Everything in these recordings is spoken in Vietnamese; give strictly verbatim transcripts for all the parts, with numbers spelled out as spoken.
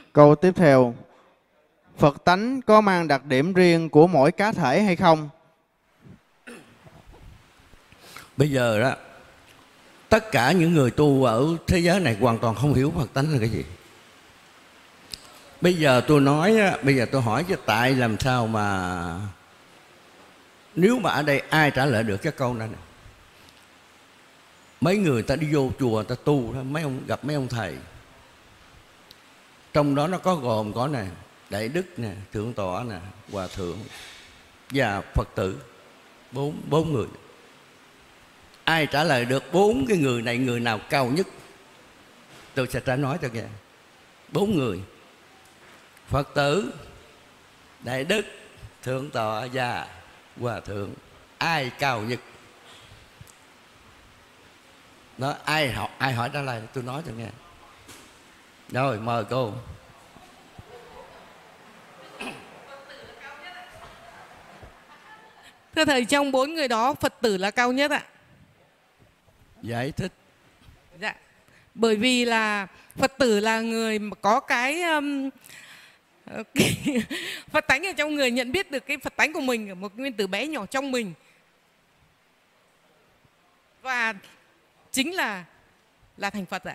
Câu tiếp theo, Phật tánh có mang đặc điểm riêng của mỗi cá thể hay không? Bây giờ đó, tất cả những người tu ở thế giới này hoàn toàn không hiểu Phật tánh là cái gì. Bây giờ tôi nói, bây giờ tôi hỏi chứ tại làm sao mà nếu mà ở đây ai trả lời được cái câu này này? Mấy người ta đi vô chùa ta tu đó, mấy ông gặp mấy ông thầy, trong đó nó có gồm có nè Đại Đức nè, Thượng Tọa nè, Hòa Thượng và Phật tử, bốn bốn người. Ai trả lời được bốn cái người này người nào cao nhất? Tôi sẽ trả nói cho nghe. Bốn người: Phật tử, Đại Đức, Thượng Tọa và Hòa Thượng. Ai cao nhất? Đó, ai hỏi, ai hỏi trả lời tôi nói cho nghe. Rồi mời cô. Thưa thầy, trong bốn người đó Phật tử là cao nhất ạ. Giải thích. Dạ. Bởi vì là Phật tử là người mà có cái, um, cái Phật tánh ở trong người, nhận biết được cái Phật tánh của mình, một nguyên tử bé nhỏ trong mình. Và chính là là thành Phật ạ.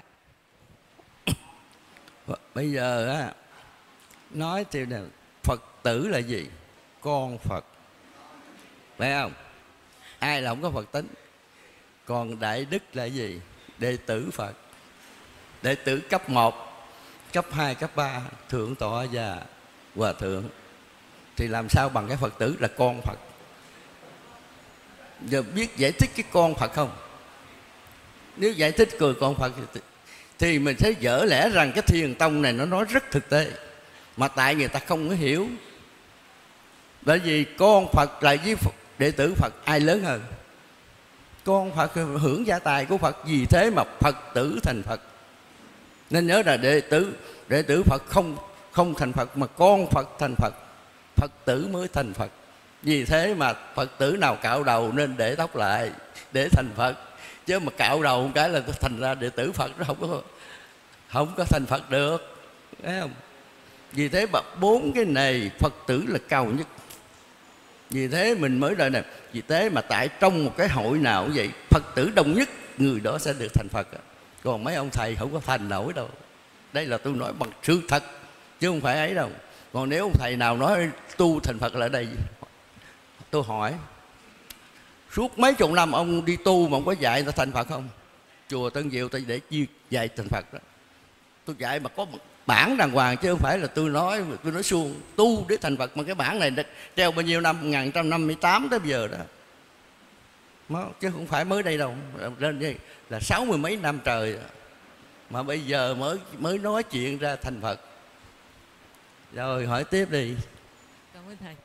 Bây giờ á, nói thì là Phật tử là gì? Con Phật, phải không? Ai là không có Phật tính? Còn Đại Đức là gì? Đệ tử Phật. Đệ tử cấp một, cấp hai, cấp ba, Thượng Tọa và Hòa Thượng. Thì làm sao bằng cái Phật tử là con Phật? Giờ biết giải thích cái con Phật không? Nếu giải thích cười con Phật thì, thì mình thấy dở lẽ rằng cái Thiền Tông này nó nói rất thực tế, mà tại người ta không có hiểu. Bởi vì con Phật là với đệ tử Phật ai lớn hơn? Con Phật hưởng gia tài của Phật, vì thế mà Phật tử thành Phật. Nên nhớ là đệ tử đệ tử Phật không không thành Phật, mà con Phật thành Phật, Phật tử mới thành Phật. Vì thế mà Phật tử nào cạo đầu nên để tóc lại để thành Phật, chứ mà cạo đầu một cái là thành ra đệ tử Phật, nó không có không có thành Phật được, thấy không? Vì thế mà bốn cái này Phật tử là cao nhất. Vì thế mình mới đây nè, vì thế mà tại trong một cái hội nào cũng vậy, Phật tử đông nhất người đó sẽ được thành Phật. Còn mấy ông thầy không có thành nổi đâu. Đây là tôi nói bằng sự thật, chứ không phải ấy đâu. Còn nếu ông thầy nào nói tu thành Phật là ở đây, tôi hỏi suốt mấy chục năm ông đi tu mà ông có dạy người ta thành Phật không? Chùa Tân Diệu tôi để dạy thành Phật đó. Tôi dạy mà có một bản đàng hoàng, chứ không phải là tôi nói tôi nói suông tu để thành Phật. Mà cái bản này treo bao nhiêu năm, một nghìn chín trăm năm mươi tám tới bây giờ đó, chứ không phải mới đây đâu. Lên đây là sáu mươi mấy năm trời mà bây giờ mới mới nói chuyện ra thành Phật. Rồi hỏi tiếp đi. Cảm ơn thầy.